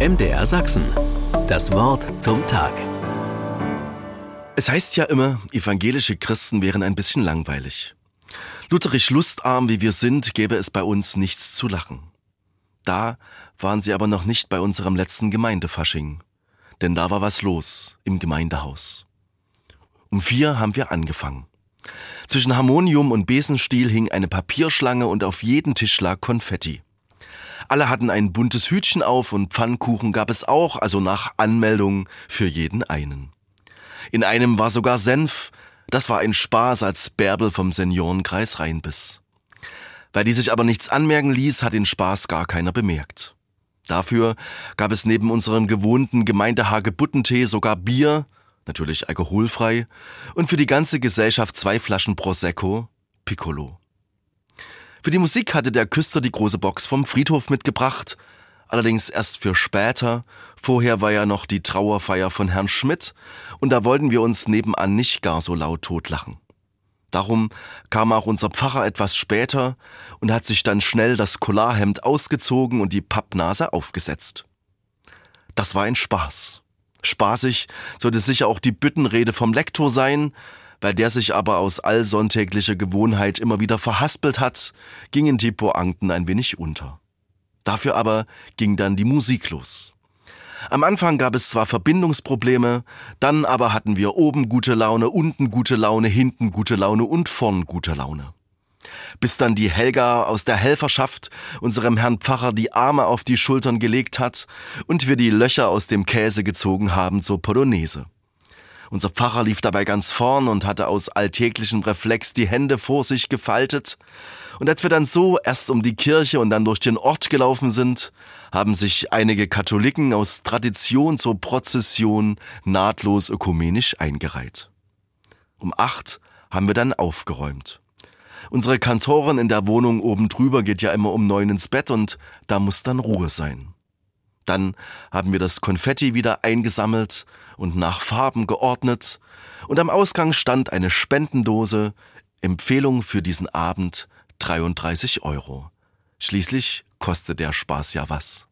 MDR Sachsen. Das Wort zum Tag. Es heißt ja immer, evangelische Christen wären ein bisschen langweilig. Lutherisch lustarm wie wir sind, gäbe es bei uns nichts zu lachen. Da waren sie aber noch nicht bei unserem letzten Gemeindefasching. Denn da war was los im Gemeindehaus. Um 4 haben wir angefangen. Zwischen Harmonium und Besenstiel hing eine Papierschlange und auf jedem Tisch lag Konfetti. Alle hatten ein buntes Hütchen auf und Pfannkuchen gab es auch, also nach Anmeldung für jeden einen. In einem war sogar Senf. Das war ein Spaß, als Bärbel vom Seniorenkreis reinbiss. Weil die sich aber nichts anmerken ließ, hat den Spaß gar keiner bemerkt. Dafür gab es neben unserem gewohnten Gemeindehagebuttentee sogar Bier, natürlich alkoholfrei, und für die ganze Gesellschaft 2 Flaschen Prosecco, Piccolo. Für die Musik hatte der Küster die große Box vom Friedhof mitgebracht, allerdings erst für später. Vorher war ja noch die Trauerfeier von Herrn Schmidt und da wollten wir uns nebenan nicht gar so laut totlachen. Darum kam auch unser Pfarrer etwas später und hat sich dann schnell das Collarhemd ausgezogen und die Pappnase aufgesetzt. Das war ein Spaß. Spaßig sollte sicher auch die Büttenrede vom Lektor sein, weil der sich aber aus allsonntäglicher Gewohnheit immer wieder verhaspelt hat, gingen die Pointen ein wenig unter. Dafür aber ging dann die Musik los. Am Anfang gab es zwar Verbindungsprobleme, dann aber hatten wir oben gute Laune, unten gute Laune, hinten gute Laune und vorn gute Laune. Bis dann die Helga aus der Helferschaft unserem Herrn Pfarrer die Arme auf die Schultern gelegt hat und wir die Löcher aus dem Käse gezogen haben zur Polonaise. Unser Pfarrer lief dabei ganz vorn und hatte aus alltäglichem Reflex die Hände vor sich gefaltet. Und als wir dann so erst um die Kirche und dann durch den Ort gelaufen sind, haben sich einige Katholiken aus Tradition zur Prozession nahtlos ökumenisch eingereiht. Um 8 haben wir dann aufgeräumt. Unsere Kantorin in der Wohnung oben drüber geht ja immer um 9 ins Bett und da muss dann Ruhe sein. Dann haben wir das Konfetti wieder eingesammelt und nach Farben geordnet und am Ausgang stand eine Spendendose, Empfehlung für diesen Abend 33 €. Schließlich kostet der Spaß ja was.